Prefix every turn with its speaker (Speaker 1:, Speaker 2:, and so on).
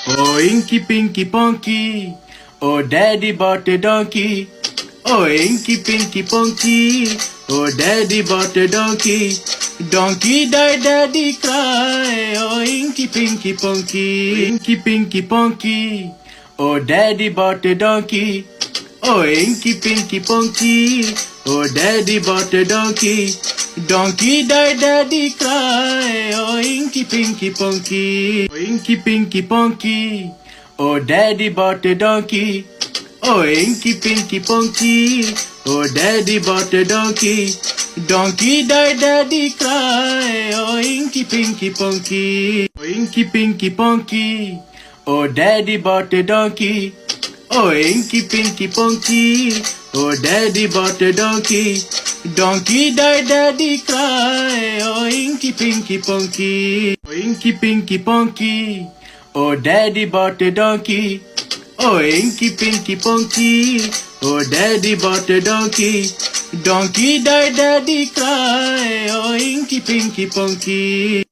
Speaker 1: Oh, Inky Pinky Punky. Oh, Daddy bought a donkey. Oh, Inky Pinky Punky. Oh, Daddy bought a donkey. Donkey died, Daddy cry. Oh, Inky Pinky Punky. Inky Pinky Punky. Oh, Daddy bought a donkey. Oh, Inky Pinky Punky. Oh, Daddy bought a donkey. Donkey died, Daddy cry. Oh, Inky Pinky Punky. Oh, Inky Pinky Punky. Oh, Daddy bought a donkey. Oh, Inky Pinky Punky. Oh, Daddy bought a donkey. Donkey died, Daddy cry. Oh, Inky Pinky Punky. Oh, Inky Pinky Punky. Oh, Daddy bought a donkey. Oh, Inky Pinky Punky. Oh, Daddy bought a donkey. Donkey died, Daddy cry. Oh, Inky Pinky Punky. Oh, Inky Pinky Punky. Oh, Daddy bought a donkey. Oh, Inky Pinky Punky. Oh, Daddy bought a donkey. Donkey died, Daddy cry. Oh, Inky Pinky Punky.